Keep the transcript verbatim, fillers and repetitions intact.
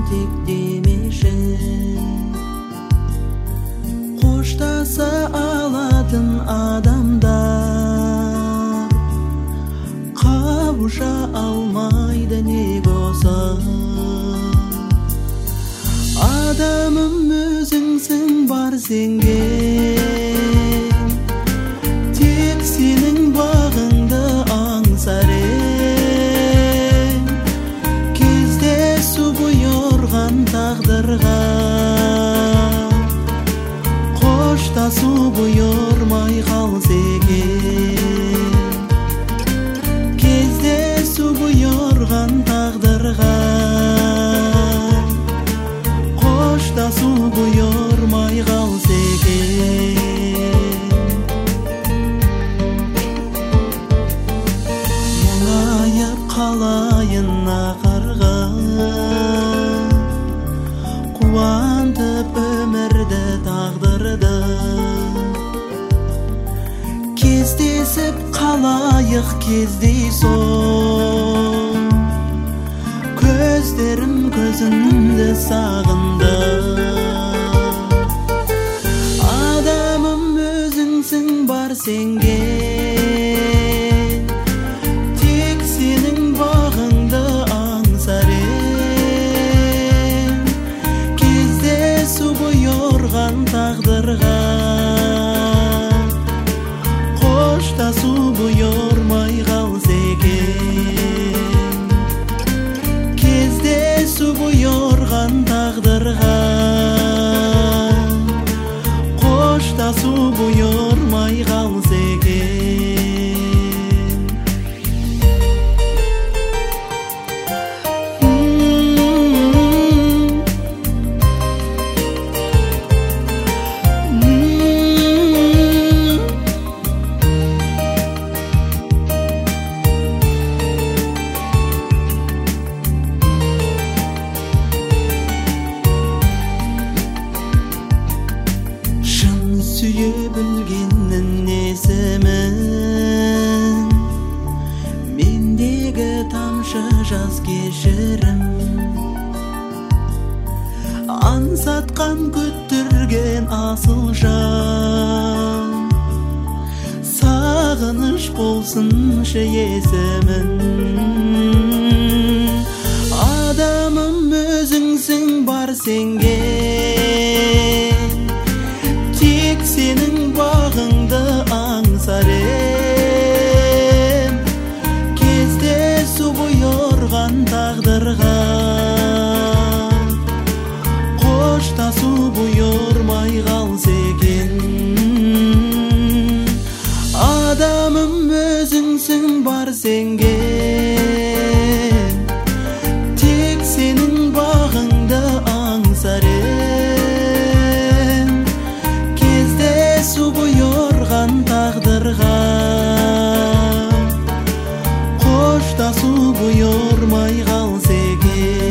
жетектемеші. Қоштаса алатын адамдар қауыша алмайды не болса. Адамым өзіңсің бар сенген, тек сенің бағыңды аңсар ем. Кездесу бұйырған тағдырға, қоштасу бұйырмай қалса екен. Кездесу бұйырған тағдырға, қоштасу бұйырмай қалса екен. Мұңайып қалайын ақырға, қуантып өмірді тағдырды. Кездесіп қалайық кездейсоқ, көздерім көзіңді сағынды. Адамым өзіңсің бар сенген, тек сенің бағыңды аңсар ем. Кездесу бұйырған тағдырға, қоштасу бұйырмай қалса екен. Кездесу бұйырған тағдырға, қоштасу бұйырмай қалса екен. Сүйе білгеннің несімін, мендегі тамшы жас кешірім. Аңсатқан күттірген асыл жан, сағыныш болсыншы есімін. Адамым өзіңсің бар сенген, тек сенің бағыңды аңсар ем. Кездесу бұйырған тағдырға, қоштасу бұйырмай қалса екен. Адамым өзіңсің бар сенген, тек сенің бағыңды аңсар ем. Кездесу бұйырған тағдырға, қоштасу бұйырмай қалса екен.